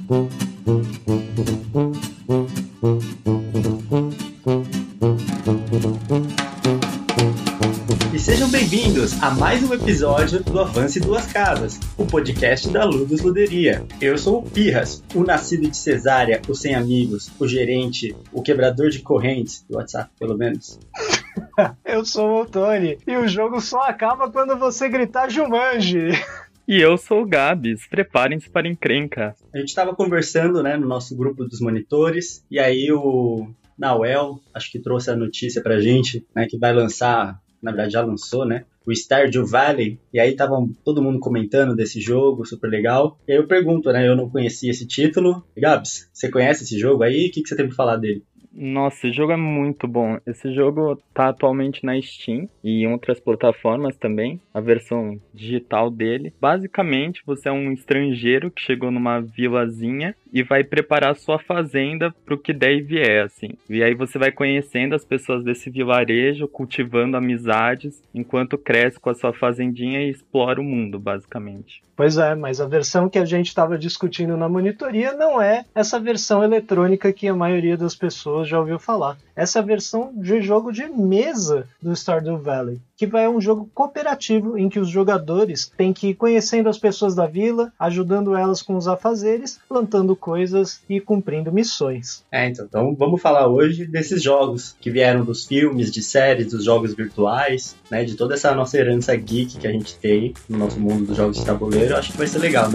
E sejam bem-vindos a mais um episódio do Avance Duas Casas, o podcast da Ludus Luderia. Eu sou o Pirras, o nascido de cesárea, o sem amigos, o gerente, o quebrador de correntes, do WhatsApp pelo menos. Eu sou o Tony, e o jogo só acaba quando você gritar Jumanji. E eu sou o Gabs, preparem-se para encrenca. A gente estava conversando, no nosso grupo dos monitores, e aí o Nauel, acho que trouxe a notícia pra gente, que vai lançar, na verdade já lançou, o Stardew Valley, e aí tava todo mundo comentando desse jogo, super legal. E aí eu pergunto, eu não conhecia esse título. Gabs, você conhece esse jogo aí? O que você tem pra falar dele? Nossa, esse jogo é muito bom. Esse jogo tá atualmente na Steam e em outras plataformas também, a versão digital dele. Basicamente, você é um estrangeiro que chegou numa vilazinha e vai preparar sua fazenda pro que der e vier, assim. E aí você vai conhecendo as pessoas desse vilarejo, cultivando amizades, enquanto cresce com a sua fazendinha e explora o mundo, basicamente. Pois é, mas a versão que a gente estava discutindo na monitoria não é essa versão eletrônica que a maioria das pessoas já ouviu falar. Essa é a versão de jogo de mesa do Stardew Valley, que é um jogo cooperativo em que os jogadores têm que ir conhecendo as pessoas da vila, ajudando elas com os afazeres, plantando coisas e cumprindo missões. Então vamos falar hoje desses jogos que vieram dos filmes, de séries, dos jogos virtuais, de toda essa nossa herança geek que a gente tem no nosso mundo dos jogos de tabuleiro. Eu acho que vai ser legal,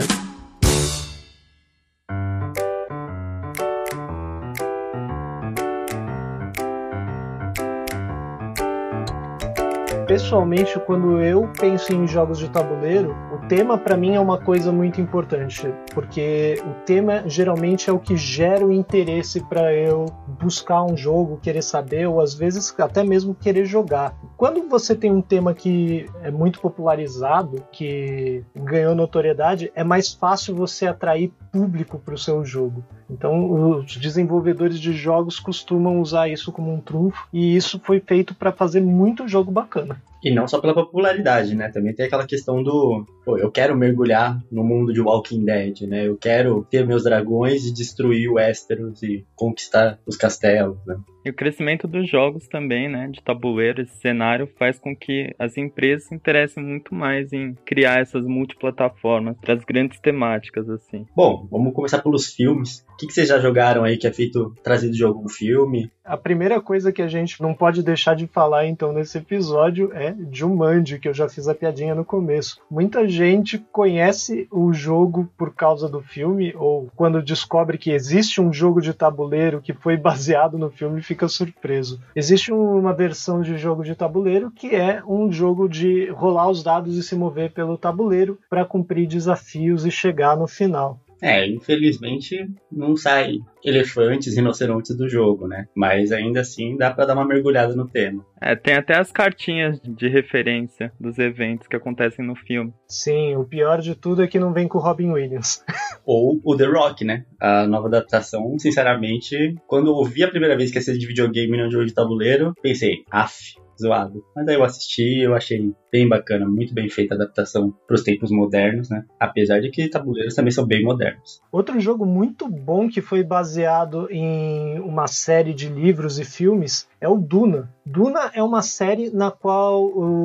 Pessoalmente, quando eu penso em jogos de tabuleiro, o tema para mim é uma coisa muito importante, porque o tema geralmente é o que gera o interesse para eu buscar um jogo, querer saber, ou às vezes até mesmo querer jogar. Quando você tem um tema que é muito popularizado, que ganhou notoriedade, é mais fácil você atrair público para o seu jogo. Então, os desenvolvedores de jogos costumam usar isso como um trunfo, e isso foi feito para fazer muito jogo bacana. E não só pela popularidade, Também tem aquela questão do... eu quero mergulhar no mundo de Walking Dead, Eu quero ter meus dragões e destruir o Westeros e conquistar os castelos, E o crescimento dos jogos também, de tabuleiro, esse cenário, faz com que as empresas se interessem muito mais em criar essas multiplataformas para as grandes temáticas, assim. Bom, vamos começar pelos filmes. O que vocês já jogaram aí que é trazido de algum filme? A primeira coisa que a gente não pode deixar de falar, então, nesse episódio é Jumanji, que eu já fiz a piadinha no começo. Muita gente conhece o jogo por causa do filme, ou quando descobre que existe um jogo de tabuleiro que foi baseado no filme, fica surpreso. Existe uma versão de jogo de tabuleiro que é um jogo de rolar os dados e se mover pelo tabuleiro para cumprir desafios e chegar no final. Infelizmente não sai elefantes, rinocerontes do jogo, Mas ainda assim dá pra dar uma mergulhada no tema. Tem até as cartinhas de referência dos eventos que acontecem no filme. Sim, o pior de tudo é que não vem com o Robin Williams. Ou o The Rock, A nova adaptação, sinceramente, quando eu ouvi a primeira vez que ia ser de videogame e não de jogo de tabuleiro, pensei, zoado. Mas aí eu assisti, eu achei bem bacana, muito bem feita a adaptação para os tempos modernos, Apesar de que tabuleiros também são bem modernos. Outro jogo muito bom que foi baseado em uma série de livros e filmes é o Duna. Duna é uma série na qual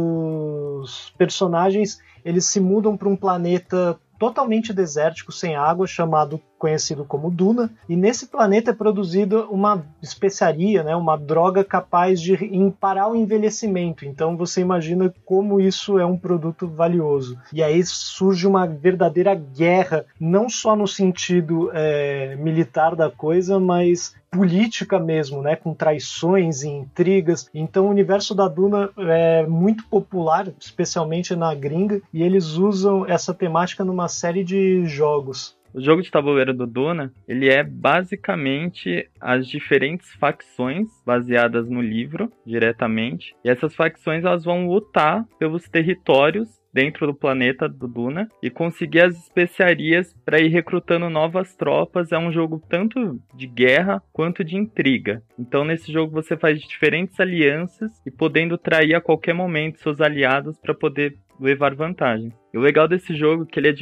os personagens eles se mudam para um planeta totalmente desértico, sem água, conhecido como Duna, e nesse planeta é produzida uma especiaria, uma droga capaz de parar o envelhecimento. Então você imagina como isso é um produto valioso. E aí surge uma verdadeira guerra, não só no sentido militar da coisa, mas política mesmo, com traições e intrigas. Então o universo da Duna é muito popular, especialmente na gringa, e eles usam essa temática numa série de jogos. O jogo de tabuleiro do Duna, ele é basicamente as diferentes facções baseadas no livro, diretamente. E essas facções elas vão lutar pelos territórios dentro do planeta do Duna e conseguir as especiarias para ir recrutando novas tropas. É um jogo tanto de guerra quanto de intriga. Então nesse jogo você faz diferentes alianças e podendo trair a qualquer momento seus aliados para poder levar vantagem. E o legal desse jogo é que ele é de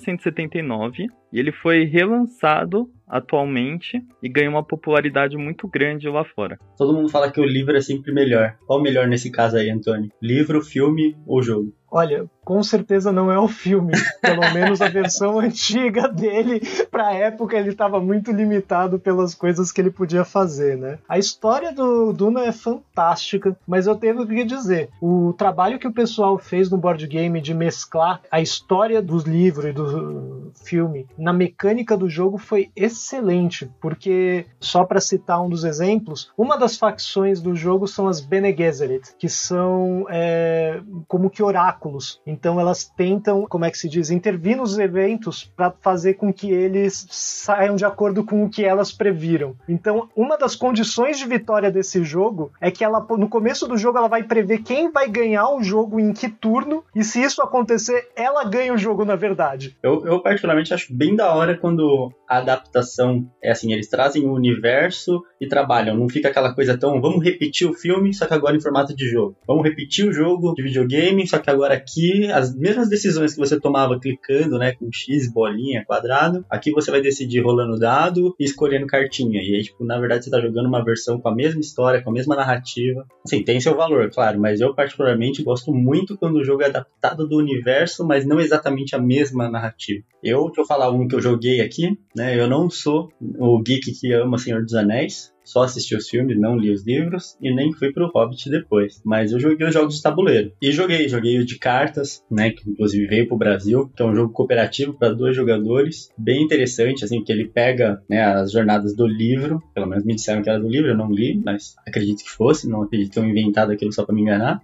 1979 e ele foi relançado atualmente e ganhou uma popularidade muito grande lá fora. Todo mundo fala que o livro é sempre melhor. Qual o melhor nesse caso aí, Antônio? Livro, filme ou jogo? Olha, com certeza não é o filme. Pelo menos a versão antiga dele, pra época, ele estava muito limitado pelas coisas que ele podia fazer, né? A história do Duna é fantástica, mas eu tenho que dizer, o trabalho que o pessoal fez no board game de mesclar a história dos livros e do filme na mecânica do jogo foi excelente, porque, só para citar um dos exemplos, uma das facções do jogo são as Bene Gesserit, que são como que oráculos. Então elas tentam, como é que se diz, intervir nos eventos para fazer com que eles saiam de acordo com o que elas previram. Então, uma das condições de vitória desse jogo é que ela, no começo do jogo, ela vai prever quem vai ganhar o jogo em que turno, e se isso acontecer, ela ganha o jogo, na verdade. Eu particularmente acho bem da hora quando a adaptação é assim, eles trazem o universo e trabalham, não fica aquela coisa tão, vamos repetir o filme, só que agora em formato de jogo. Vamos repetir o jogo de videogame, só que agora aqui, as mesmas decisões que você tomava clicando, né, com X, bolinha, quadrado, aqui você vai decidir rolando dado e escolhendo cartinha. E aí, tipo, na verdade você tá jogando uma versão com a mesma história, com a mesma narrativa. Assim, tem seu valor, claro, mas eu particularmente gosto muito quando o jogo é adaptado do universo, mas não exatamente a mesma narrativa. Deixa eu falar um que eu joguei aqui, né, eu não sou o geek que ama Senhor dos Anéis, só assisti os filmes, não li os livros e nem fui pro Hobbit depois. Mas eu joguei os jogos de tabuleiro. E joguei o de cartas, né, que inclusive veio pro Brasil, que é um jogo cooperativo para 2 jogadores, bem interessante, assim, que ele pega, né, as jornadas do livro, pelo menos me disseram que era do livro, eu não li, mas acredito que fosse, não acredito que tenham inventado aquilo só para me enganar.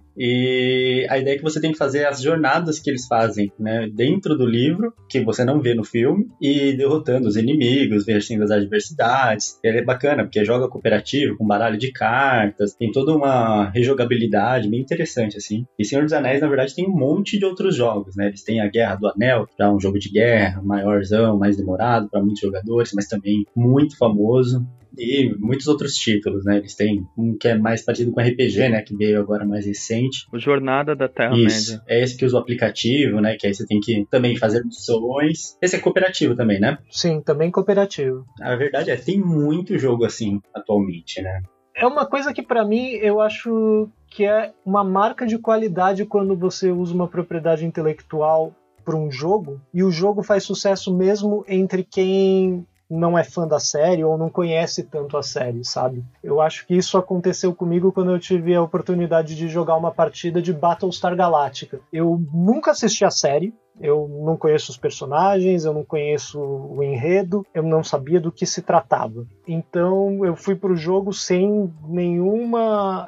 E a ideia é que você tem que fazer as jornadas que eles fazem, né, dentro do livro, que você não vê no filme, e derrotando os inimigos, vencendo as adversidades. E ele é bacana, porque joga cooperativo, com baralho de cartas, tem toda uma rejogabilidade bem interessante, assim. E Senhor dos Anéis, na verdade, tem um monte de outros jogos, né? Eles têm a Guerra do Anel, que é um jogo de guerra, maiorzão, mais demorado para muitos jogadores, mas também muito famoso. E muitos outros títulos, né? Eles têm um que é mais parecido com RPG, né? Que veio agora mais recente. O Jornada da Terra-média. Isso, é esse que usa o aplicativo, né? Que aí você tem que também fazer missões. Esse é cooperativo também, né? Sim, também cooperativo. A verdade é, tem muito jogo assim atualmente, né? É uma coisa que pra mim eu acho que é uma marca de qualidade quando você usa uma propriedade intelectual para um jogo e o jogo faz sucesso mesmo entre quem não é fã da série ou não conhece tanto a série, sabe? Eu acho que isso aconteceu comigo quando eu tive a oportunidade de jogar uma partida de Battlestar Galactica. Eu nunca assisti a série, eu não conheço os personagens, eu não conheço o enredo, eu não sabia do que se tratava. Então eu fui pro jogo sem nenhuma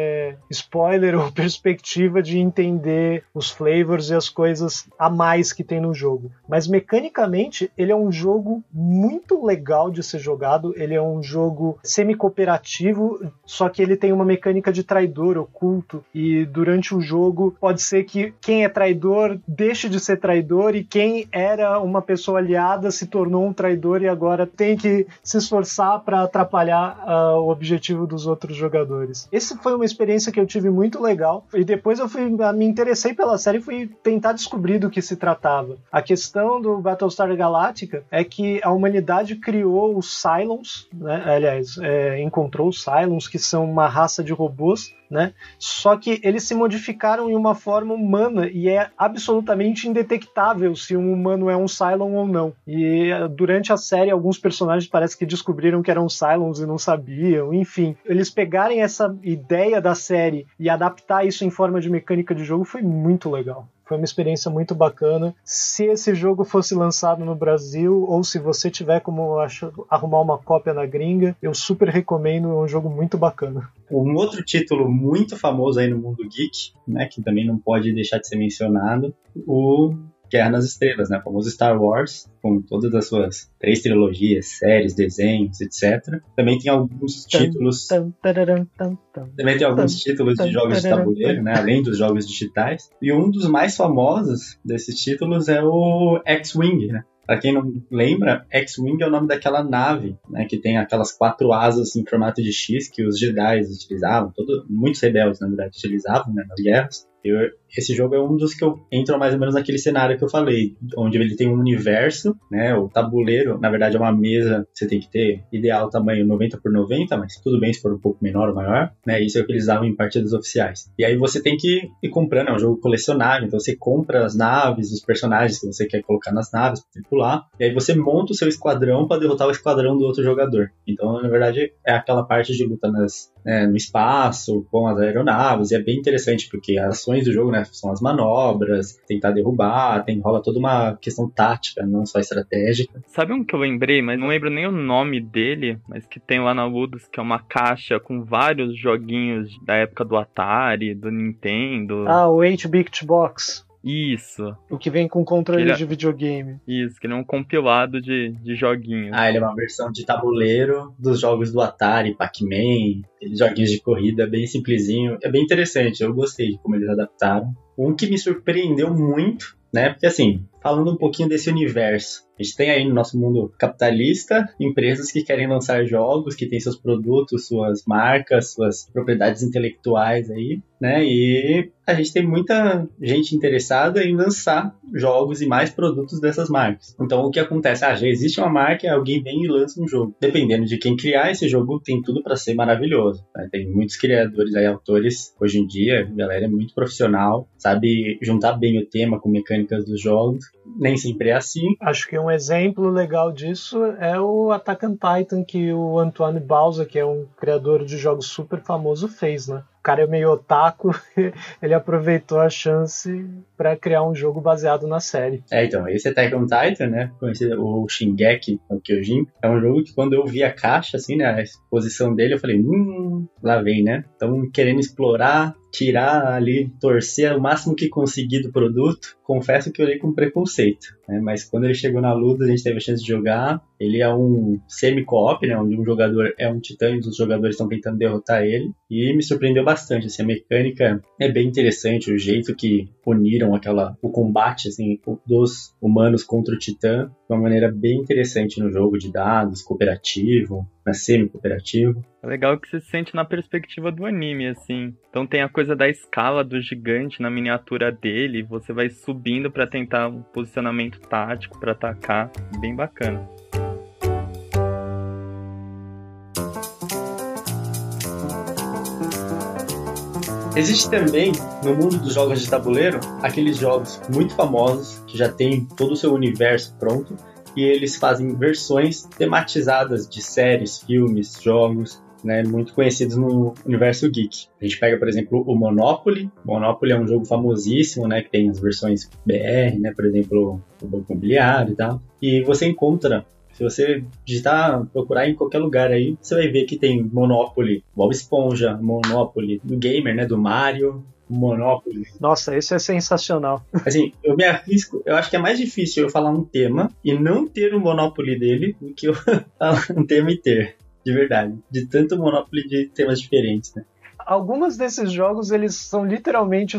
spoiler ou perspectiva de entender os flavors e as coisas a mais que tem no jogo. Mas mecanicamente ele é um jogo muito legal de ser jogado, ele é um jogo semi-cooperativo, só que ele tem uma mecânica de traidor oculto e durante o jogo pode ser que quem é traidor deixe de ser traidor e quem era uma pessoa aliada se tornou um traidor e agora tem que se esforçar para atrapalhar o objetivo dos outros jogadores. Essa foi uma experiência que eu tive muito legal e depois eu me interessei pela série e fui tentar descobrir do que se tratava. A questão do Battlestar Galactica é que a humanidade criou os Cylons, né? Aliás, encontrou os Cylons, que são uma raça de robôs, né? Só que eles se modificaram em uma forma humana e é absolutamente indetectável se um humano é um Cylon ou não. E durante a série, alguns personagens parece que descobriram que eram Cylons e não sabiam. Enfim, eles pegarem essa ideia da série e adaptar isso em forma de mecânica de jogo foi muito legal. Foi uma experiência muito bacana. Se esse jogo fosse lançado no Brasil, ou se você tiver como arrumar uma cópia na gringa, eu super recomendo, é um jogo muito bacana. Um outro título muito famoso aí no mundo geek, né, que também não pode deixar de ser mencionado, o Guerra nas Estrelas, né, o famoso Star Wars, com todas as suas 3 trilogias, séries, desenhos, etc. Também tem alguns títulos... Também tem alguns títulos de jogos de tabuleiro, né, além dos jogos digitais. E um dos mais famosos desses títulos é o X-Wing, né? Pra quem não lembra, X-Wing é o nome daquela nave, né, que tem aquelas 4 asas em formato de X que os Jedi utilizavam, muitos rebeldes, na verdade, utilizavam, né, nas guerras. esse jogo é um dos que eu entro mais ou menos naquele cenário que eu falei, onde ele tem um universo, né? O tabuleiro, na verdade, é uma mesa que você tem que ter ideal tamanho 90 por 90, mas tudo bem se for um pouco menor ou maior, né? Isso é o que eles davam em partidas oficiais. E aí você tem que ir comprando, é um jogo colecionável, então você compra as naves, os personagens que você quer colocar nas naves para tripular, e aí você monta o seu esquadrão para derrotar o esquadrão do outro jogador. Então, na verdade, é aquela parte de luta no espaço, com as aeronaves, e é bem interessante, porque as ações do jogo, né, são as manobras, tentar derrubar, rola toda uma questão tática, não só estratégica. Sabe um que eu lembrei, mas não lembro nem o nome dele, mas que tem lá na Ludus, que é uma caixa com vários joguinhos da época do Atari, do Nintendo. Ah, o 8-Bit Box. Isso. O que vem com controle de videogame. Isso, que ele é um compilado de joguinhos. Ah, ele é uma versão de tabuleiro dos jogos do Atari, Pac-Man, aqueles joguinhos de corrida bem simplesinho. É bem interessante, eu gostei de como eles adaptaram. Um que me surpreendeu muito, né? Porque assim, falando um pouquinho desse universo, a gente tem aí no nosso mundo capitalista empresas que querem lançar jogos, que têm seus produtos, suas marcas, suas propriedades intelectuais aí, né? E a gente tem muita gente interessada em lançar jogos e mais produtos dessas marcas. Então o que acontece? Já existe uma marca e alguém vem e lança um jogo. Dependendo de quem criar esse jogo, tem tudo para ser maravilhoso, né? Tem muitos criadores aí, autores, hoje em dia, a galera é muito profissional, sabe juntar bem o tema com mecânicas dos jogos. Nem sempre é assim. Acho que um exemplo legal disso é o Attack on Titan, que o Antoine Bauza, que é um criador de jogos super famoso, fez, né? O cara é meio otaku, ele aproveitou a chance para criar um jogo baseado na série. Então, esse Attack on Titan, né, conhecido o Shingeki no Kyojin, é um jogo que quando eu vi a caixa, assim, né, a exposição dele, eu falei, lá vem, né? Estão querendo explorar, tirar ali, torcer o máximo que conseguir do produto. Confesso que eu olhei com preconceito, né? Mas quando ele chegou na luta, a gente teve a chance de jogar. Ele é um semi-co-op, né? Onde um jogador é um titã e os jogadores estão tentando derrotar ele. E me surpreendeu bastante, assim, a mecânica é bem interessante, o jeito que uniram o combate, assim, dos humanos contra o titã, de uma maneira bem interessante no jogo de dados, cooperativo, semi-cooperativo. É legal que você se sente na perspectiva do anime, assim. Então tem a coisa da escala do gigante na miniatura dele, você vai subindo pra tentar um posicionamento tático pra atacar, bem bacana. Existe também, no mundo dos jogos de tabuleiro, aqueles jogos muito famosos, que já tem todo o seu universo pronto, e eles fazem versões tematizadas de séries, filmes, jogos, né, muito conhecidos no universo geek. A gente pega, por exemplo, o Monopoly. Monopoly é um jogo famosíssimo, né, que tem as versões BR, né, por exemplo, o Banco Imobiliário e tal. E você encontra, se você digitar, procurar em qualquer lugar aí, você vai ver que tem Monopoly, Bob Esponja, Monopoly do Gamer, né, do Mario, Monopoly. Nossa, esse é sensacional. Assim, eu me arrisco, eu acho que é mais difícil eu falar um tema e não ter o Monopoly dele do que eu falar um tema e ter, de verdade. De tanto Monopoly de temas diferentes, né? Alguns desses jogos, eles são literalmente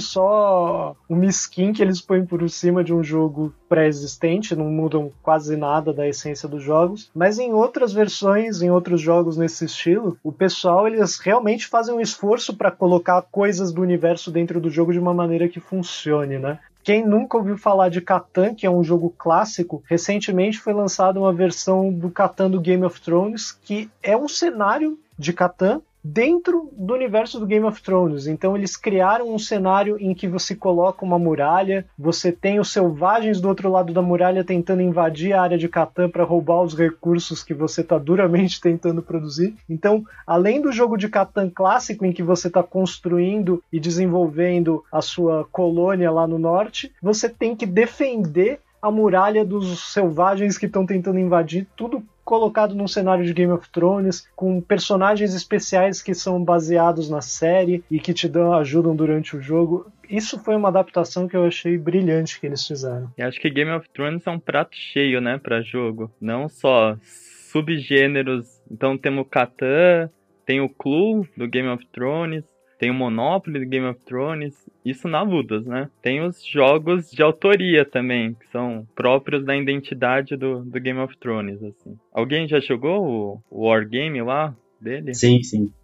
só uma skin que eles põem por cima de um jogo pré-existente, não mudam quase nada da essência dos jogos, mas em outras versões, em outros jogos nesse estilo, o pessoal, eles realmente fazem um esforço para colocar coisas do universo dentro do jogo de uma maneira que funcione, né? Quem nunca ouviu falar de Catan, que é um jogo clássico, recentemente foi lançada uma versão do Catan do Game of Thrones, que é um cenário de Catan dentro do universo do Game of Thrones. Então eles criaram um cenário em que você coloca uma muralha, você tem os selvagens do outro lado da muralha tentando invadir a área de Catan para roubar os recursos que você está duramente tentando produzir. Então, além do jogo de Catan clássico, em que você está construindo e desenvolvendo a sua colônia lá no norte, você tem que defender a muralha dos selvagens que estão tentando invadir, tudo colocado num cenário de Game of Thrones, com personagens especiais que são baseados na série e que te ajudam durante o jogo. Isso foi uma adaptação que eu achei brilhante que eles fizeram. E acho que Game of Thrones é um prato cheio, né, pra jogo. Não só subgêneros. Então temos o Catan, tem o Clue do Game of Thrones, tem o Monopoly do Game of Thrones, isso na Ludus, né? Tem os jogos de autoria também, que são próprios da identidade do Game of Thrones, assim. Alguém já jogou o Wargame lá dele? Sim, sim.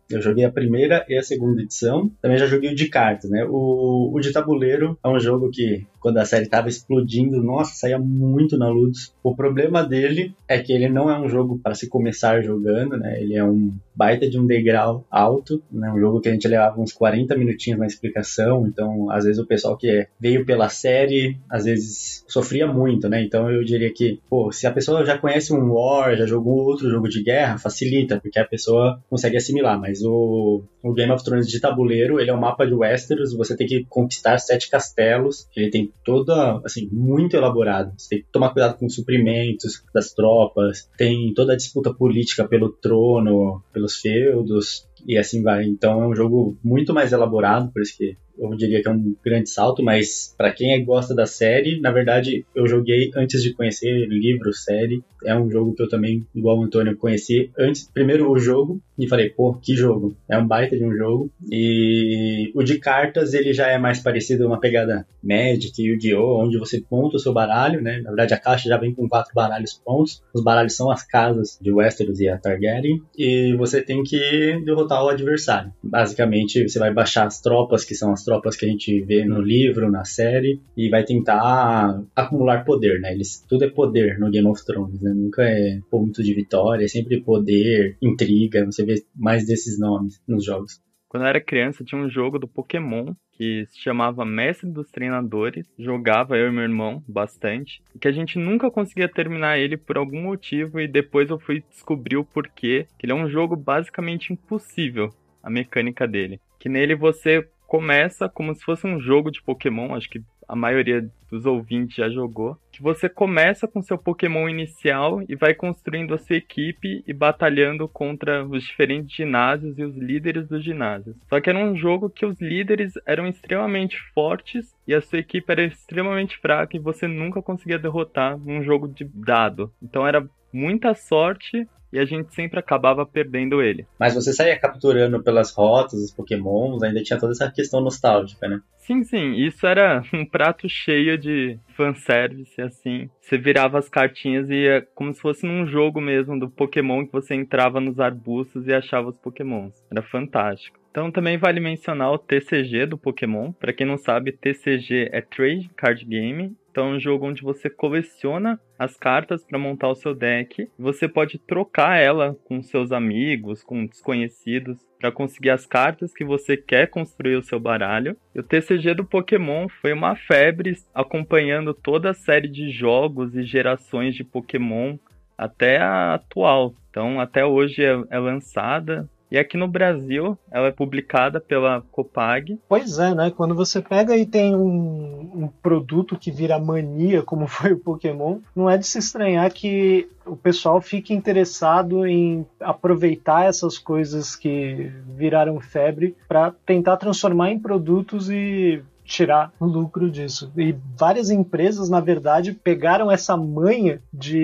Eu joguei a primeira e a segunda edição. Também já joguei o de cartas, né? O de tabuleiro é um jogo que, quando a série tava explodindo, nossa, saía muito na Ludus. O problema dele é que ele não é um jogo para se começar jogando, né? Ele é um baita de um degrau alto, né? Um jogo que a gente levava uns 40 minutinhos na explicação, então às vezes o pessoal que veio pela série, às vezes sofria muito, né? Então eu diria que, pô, se a pessoa já conhece um War, já jogou outro jogo de guerra, facilita, porque a pessoa consegue assimilar, mas o Game of Thrones de tabuleiro, ele é um mapa de Westeros, você tem que conquistar 7 castelos, ele tem toda, assim, muito elaborado, você tem que tomar cuidado com os suprimentos das tropas, tem toda a disputa política pelo trono, pelos feudos, e assim vai. Então é um jogo muito mais elaborado, por isso que eu diria que é um grande salto, mas para quem gosta da série, na verdade eu joguei antes de conhecer livro, série. É um jogo que eu também, igual o Antônio, conheci antes, primeiro o jogo, e falei, pô, que jogo. É um baita de um jogo. E o de cartas, ele já é mais parecido a uma pegada Magic, Yu-Gi-Oh!, onde você monta o seu baralho, né? Na verdade a caixa já vem com 4 baralhos prontos. Os baralhos são as casas de Westeros e a Targaryen, e você tem que derrotar o adversário. Basicamente, você vai baixar as tropas, que são as tropas que a gente vê no livro, na série, e vai tentar acumular poder, né? Tudo é poder no Game of Thrones, né? Nunca é ponto de vitória, é sempre poder, intriga, você vê mais desses nomes nos jogos. Quando eu era criança, tinha um jogo do Pokémon que se chamava Mestre dos Treinadores. Jogava eu e meu irmão bastante. E que a gente nunca conseguia terminar ele por algum motivo. E depois eu fui descobrir o porquê. Que ele é um jogo basicamente impossível, a mecânica dele. Que nele você começa como se fosse um jogo de Pokémon. Acho que a maioria dos ouvintes já jogou, que você começa com seu Pokémon inicial e vai construindo a sua equipe e batalhando contra os diferentes ginásios e os líderes dos ginásios. Só que era um jogo que os líderes eram extremamente fortes e a sua equipe era extremamente fraca e você nunca conseguia derrotar num jogo de dado. Então era muita sorte e a gente sempre acabava perdendo ele. Mas você saía capturando pelas rotas, os Pokémons, ainda tinha toda essa questão nostálgica, né? Sim, isso era um prato cheio de fanservice, assim. Você virava as cartinhas e ia como se fosse num jogo mesmo do Pokémon, que você entrava nos arbustos e achava os Pokémons. Era fantástico. Então também vale mencionar o TCG do Pokémon. Para quem não sabe, TCG é Trade Card Game. Então é um jogo onde você coleciona as cartas para montar o seu deck. Você pode trocar ela com seus amigos, com desconhecidos, para conseguir as cartas que você quer construir o seu baralho. E o TCG do Pokémon foi uma febre, acompanhando toda a série de jogos e gerações de Pokémon até a atual. Então até hoje é lançada. E aqui no Brasil, ela é publicada pela Copag. Pois é, né? Quando você pega e tem um produto que vira mania, como foi o Pokémon, não é de se estranhar que o pessoal fique interessado em aproveitar essas coisas que viraram febre para tentar transformar em produtos e tirar o lucro disso. E várias empresas, na verdade, pegaram essa manha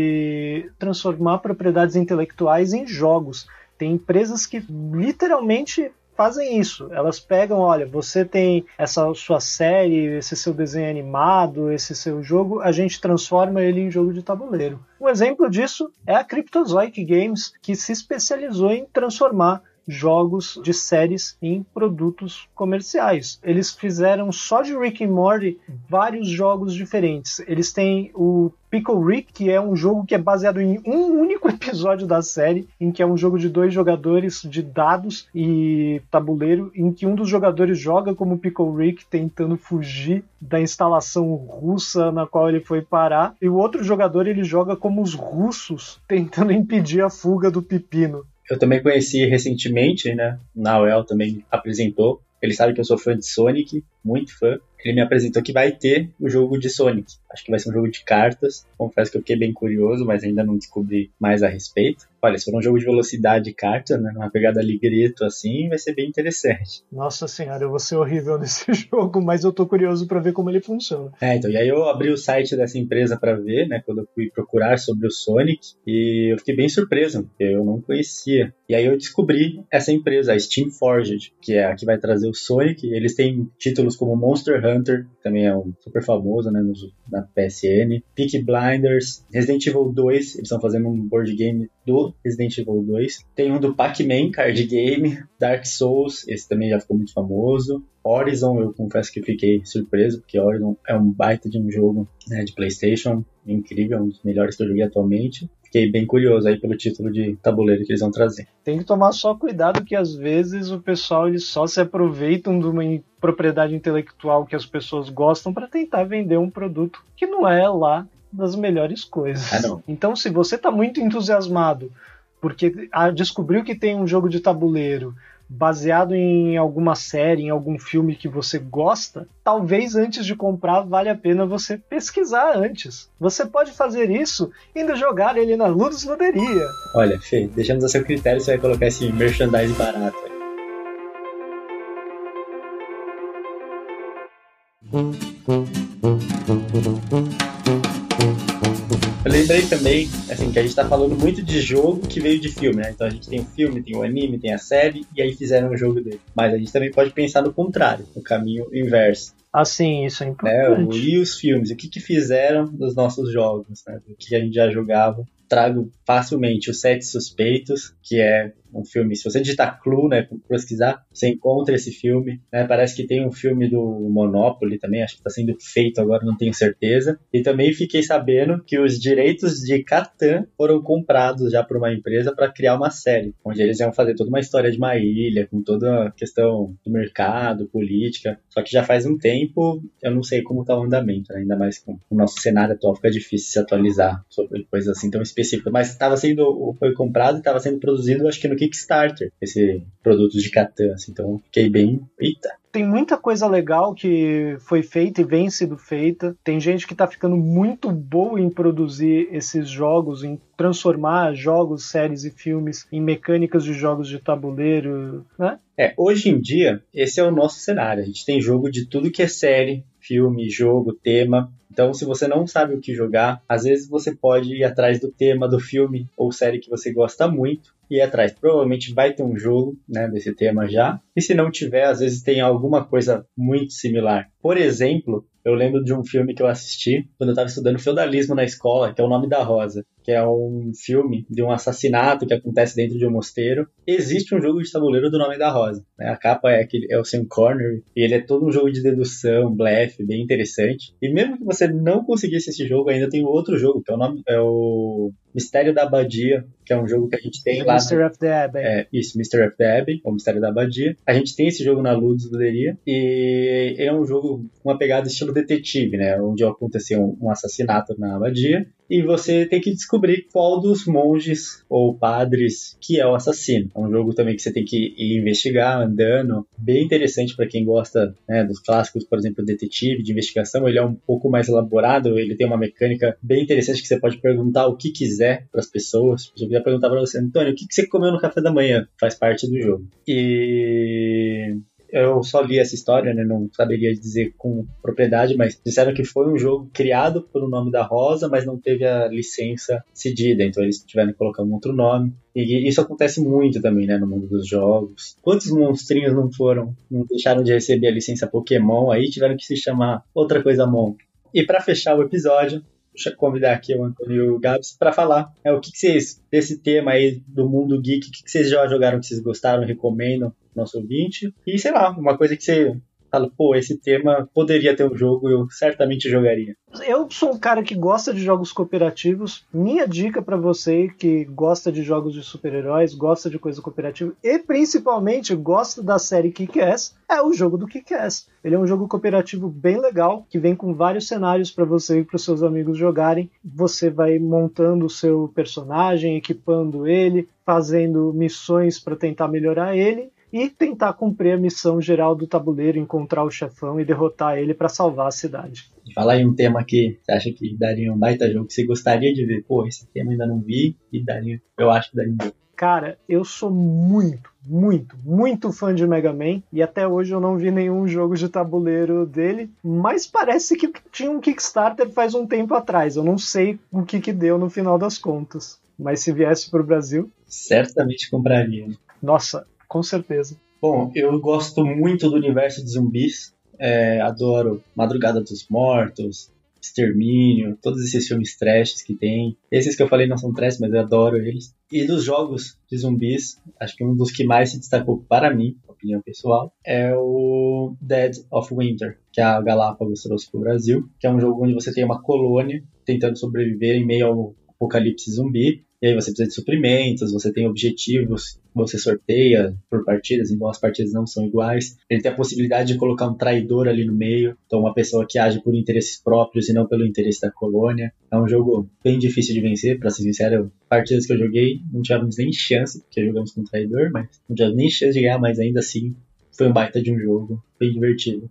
de transformar propriedades intelectuais em jogos. Tem empresas que literalmente fazem isso. Elas pegam, olha, você tem essa sua série, esse seu desenho animado, esse seu jogo, a gente transforma ele em jogo de tabuleiro. Um exemplo disso é a Cryptozoic Games, que se especializou em transformar jogos de séries em produtos comerciais. Eles fizeram só de Rick and Morty vários jogos diferentes. Eles têm o Pickle Rick, que é um jogo que é baseado em um único episódio da série, em que é um jogo de 2 jogadores de dados e tabuleiro, em que um dos jogadores joga como Pickle Rick tentando fugir da instalação russa na qual ele foi parar, e o outro jogador ele joga como os russos tentando impedir a fuga do pepino. Eu também conheci recentemente, né? O Nauel também apresentou. Ele sabe que eu sou fã de Sonic, muito fã. Ele me apresentou que vai ter o jogo de Sonic. Acho que vai ser um jogo de cartas. Confesso que eu fiquei bem curioso, mas ainda não descobri mais a respeito. Olha, se for um jogo de velocidade de cartas, né, uma pegada Ligreto assim, vai ser bem interessante. Nossa senhora, eu vou ser horrível nesse jogo, mas eu tô curioso pra ver como ele funciona. Então, e aí eu abri o site dessa empresa pra ver, né, quando eu fui procurar sobre o Sonic, e eu fiquei bem surpreso, porque eu não conhecia. E aí eu descobri essa empresa, a Steam Forged, que é a que vai trazer o Sonic. Eles têm títulos como Monster Hunter, que também é um super famoso, né, na PSN, Peaky Blinders, Resident Evil 2, eles estão fazendo um board game do Resident Evil 2. Tem um do Pac-Man, card game, Dark Souls, esse também já ficou muito famoso. Horizon, eu confesso que fiquei surpreso, porque Horizon é um baita de um jogo, né, de PlayStation, incrível, um dos melhores que eu joguei atualmente. Fiquei bem curioso aí pelo título de tabuleiro que eles vão trazer. Tem que tomar só cuidado que às vezes o pessoal eles só se aproveitam de uma propriedade intelectual que as pessoas gostam para tentar vender um produto que não é lá das melhores coisas. Então, se você está muito entusiasmado porque descobriu que tem um jogo de tabuleiro baseado em alguma série, em algum filme que você gosta, talvez antes de comprar vale a pena você pesquisar antes. Você pode fazer isso indo jogar ele na Ludus Luderia. Olha, Fê, deixamos a seu critério, você vai colocar esse merchandise barato aí. Eu lembrei também, assim, que a gente tá falando muito de jogo que veio de filme, né? Então a gente tem o filme, tem o anime, tem a série, e aí fizeram um jogo dele. Mas a gente também pode pensar no contrário, no caminho inverso. Assim, isso é importante. E os filmes, o que fizeram dos nossos jogos, né? Do que a gente já jogava. Trago facilmente os Sete Suspeitos, que é um filme, se você digitar Clue, né, pesquisar, você encontra esse filme, né, parece que tem um filme do Monopoly também, acho que está sendo feito agora, não tenho certeza, e também fiquei sabendo que os direitos de Catan foram comprados já por uma empresa para criar uma série, onde eles iam fazer toda uma história de uma ilha, com toda a questão do mercado, política, só que já faz um tempo, eu não sei como está o andamento, né, ainda mais com o nosso cenário atual, fica difícil se atualizar sobre coisas assim tão específicas, mas foi comprado e estava sendo produzido, acho que no Kickstarter, esse produto de Catan, assim, então fiquei bem... Eita! Tem muita coisa legal que foi feita e vem sendo feita. Tem gente que está ficando muito boa em produzir esses jogos, em transformar jogos, séries e filmes em mecânicas de jogos de tabuleiro, né? Hoje em dia, esse é o nosso cenário. A gente tem jogo de tudo que é série, filme, jogo, tema. Então, se você não sabe o que jogar, às vezes você pode ir atrás do tema do filme ou série que você gosta muito e ir atrás. Provavelmente vai ter um jogo, né, desse tema já. E se não tiver, às vezes tem alguma coisa muito similar. Por exemplo, eu lembro de um filme que eu assisti quando eu estava estudando feudalismo na escola, que é O Nome da Rosa, que é um filme de um assassinato que acontece dentro de um mosteiro. Existe um jogo de tabuleiro do Nome da Rosa, né? A capa é o Sean Connery, e ele é todo um jogo de dedução, blefe, bem interessante. E mesmo que você não conseguisse esse jogo, ainda tem outro jogo, que é o Mistério da Abadia, que é um jogo que a gente tem lá... Mystery of the Abbey. Mystery of the Abbey, ou Mistério da Abadia. A gente tem esse jogo na Ludus Luderia, e é um jogo com uma pegada estilo detetive, né? Onde aconteceu um assassinato na abadia, e você tem que descobrir qual dos monges ou padres que é o assassino. É um jogo também que você tem que ir investigar, andando. Bem interessante para quem gosta, né, dos clássicos, por exemplo, detetive, de investigação. Ele é um pouco mais elaborado, ele tem uma mecânica bem interessante que você pode perguntar o que quiser para as pessoas. Se eu quiser perguntar para você, Antônio, o que você comeu no café da manhã? Faz parte do jogo. E... eu só li essa história, né? Não saberia dizer com propriedade, mas disseram que foi um jogo criado por O Nome da Rosa, mas não teve a licença cedida, então eles tiveram que colocar um outro nome. E isso acontece muito também, né, no mundo dos jogos. Quantos monstrinhos não deixaram de receber a licença Pokémon, aí tiveram que se chamar outra coisa Mon. E para fechar o episódio, deixa eu convidar aqui o Antônio e o Gabs para falar o que vocês, desse tema aí do mundo geek, o que vocês já jogaram, que vocês gostaram, recomendam nosso ouvinte, e sei lá, uma coisa que você fala, pô, esse tema poderia ter um jogo, eu certamente jogaria. Eu sou um cara que gosta de jogos cooperativos. Minha dica para você que gosta de jogos de super-heróis, gosta de coisa cooperativa e principalmente gosta da série Kick-Ass, é o jogo do Kick-Ass. Ele é um jogo cooperativo bem legal, que vem com vários cenários para você e para os seus amigos jogarem. Você vai montando o seu personagem, equipando ele, fazendo missões para tentar melhorar ele e tentar cumprir a missão geral do tabuleiro, encontrar o chefão e derrotar ele para salvar a cidade. Fala aí um tema que você acha que daria um baita jogo, que você gostaria de ver. Pô, esse tema ainda não vi e eu acho que daria um jogo. Cara, eu sou muito fã de Mega Man e até hoje eu não vi nenhum jogo de tabuleiro dele, mas parece que tinha um Kickstarter faz um tempo atrás. Eu não sei o que deu no final das contas, mas se viesse pro Brasil... certamente compraria. Nossa, com certeza. Bom, eu gosto muito do universo de zumbis. Adoro Madrugada dos Mortos, Extermínio, todos esses filmes trashes que tem. Esses que eu falei não são trash, mas eu adoro eles. E dos jogos de zumbis, acho que um dos que mais se destacou para mim, opinião pessoal, é o Dead of Winter, que a Galápagos trouxe para o Brasil, que é um jogo onde você tem uma colônia tentando sobreviver em meio ao apocalipse zumbi. E aí você precisa de suprimentos, você tem objetivos, você sorteia por partidas, embora as partidas não são iguais. Ele tem a possibilidade de colocar um traidor ali no meio, então uma pessoa que age por interesses próprios e não pelo interesse da colônia. É um jogo bem difícil de vencer, pra ser sincero. Partidas que eu joguei não tivemos nem chance, porque jogamos com um traidor, mas não tivemos nem chance de ganhar, mas ainda assim foi um baita de um jogo, bem divertido.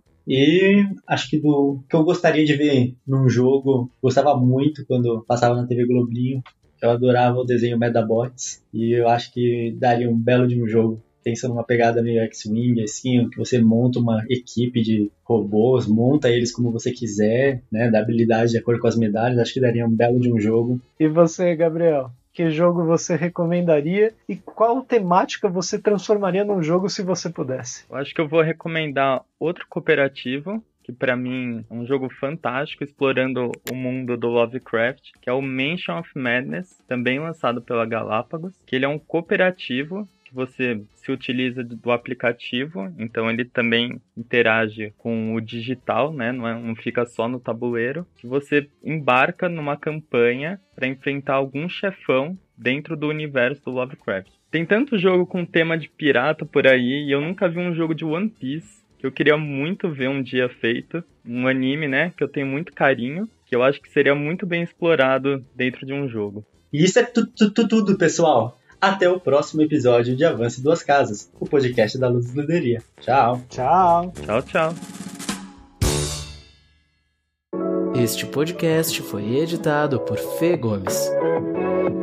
E acho que do que eu gostaria de ver num jogo, gostava muito quando passava na TV Globinho. Eu adorava o desenho Medabots e eu acho que daria um belo de um jogo. Pensando numa pegada meio X-Wing, assim, que você monta uma equipe de robôs, monta eles como você quiser, né, dá habilidade de acordo com as medalhas, acho que daria um belo de um jogo. E você, Gabriel? Que jogo você recomendaria e qual temática você transformaria num jogo se você pudesse? Eu acho que eu vou recomendar outro cooperativo, que pra mim é um jogo fantástico, explorando o mundo do Lovecraft, que é o Mansion of Madness, também lançado pela Galápagos, que ele é um cooperativo que você se utiliza do aplicativo, então ele também interage com o digital, né? Não fica só no tabuleiro, que você embarca numa campanha para enfrentar algum chefão dentro do universo do Lovecraft. Tem tanto jogo com tema de pirata por aí, e eu nunca vi um jogo de One Piece, que eu queria muito ver um dia feito, um anime, né, que eu tenho muito carinho, que eu acho que seria muito bem explorado dentro de um jogo. E isso é tudo, pessoal. Até o próximo episódio de Avance Duas Casas, o podcast da Luz Luderia. Tchau. Tchau. Tchau, tchau. Este podcast foi editado por Fê Gomes.